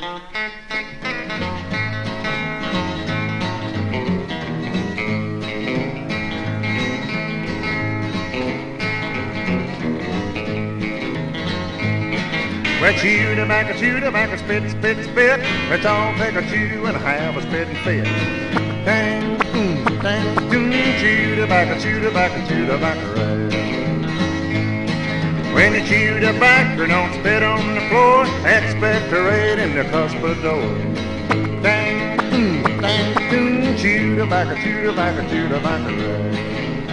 Well, chew tobacco, spit, spit, spit. Let's all take a chew and have a spit and fit. Dang, dang, chew tobacco, right. When you chew tobacco, don't spit on the floor. Expectorate in the cuspidor. Dang, dang, chew tobacco, right.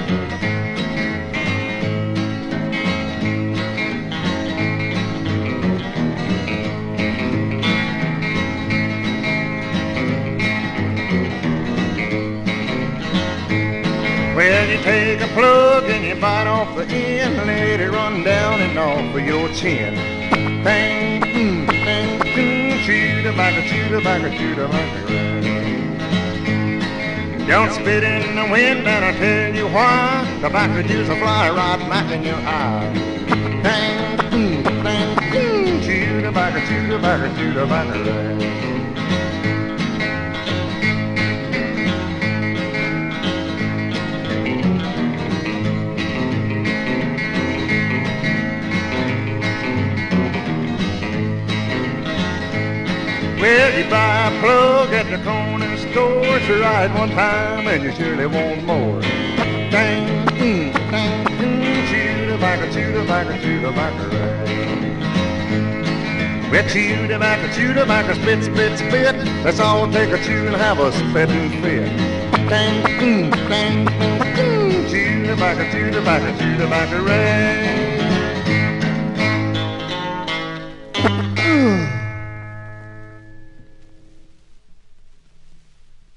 Well, you take a plug and you bite off the end, let it run down and off of your chin. Bang, bang, chew tobacco, right. Don't spit in the wind and I'll tell you why. Tobacco juice will fly right back in your eye. Bang, bang, chew tobacco, right. Well, you buy a plug at the corner store. It's right one time and you surely want more. Dang, dang, chew tobacco, right. Well, chew tobacco, spit, spit, spit. Let's all take a chew and have a spit and fit. Dang, dang, chew tobacco, right.